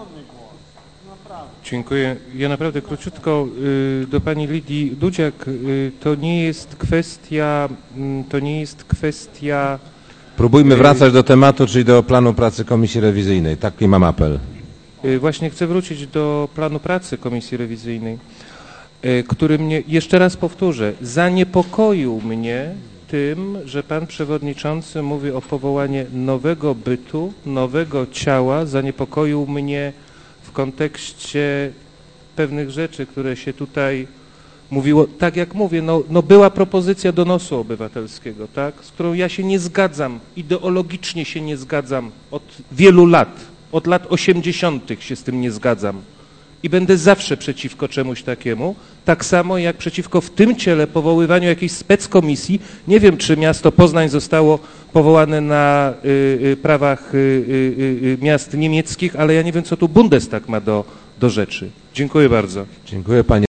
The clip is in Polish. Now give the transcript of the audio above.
Dziękuję. Ja naprawdę króciutko do pani Lidii Dudziak. To nie jest kwestia... Próbujmy wracać do tematu, czyli do planu pracy Komisji Rewizyjnej. Taki mam apel. Właśnie chcę wrócić do planu pracy Komisji Rewizyjnej, który mnie, jeszcze raz powtórzę, zaniepokoił mnie tym, że pan przewodniczący mówi o powołaniu nowego bytu, nowego ciała. Zaniepokoił mnie w kontekście pewnych rzeczy, które się tutaj mówiło. Tak jak mówię, no była propozycja donosu obywatelskiego, tak, z którą ja się nie zgadzam, ideologicznie się nie zgadzam od wielu lat. Od lat 80. się z tym nie zgadzam i będę zawsze przeciwko czemuś takiemu, tak samo jak przeciwko w tym ciele powoływaniu jakiejś speckomisji. Nie wiem, czy miasto Poznań zostało powołane na prawach miast niemieckich, ale ja nie wiem, co tu Bundestag ma do rzeczy. Dziękuję bardzo. Dziękuję panie.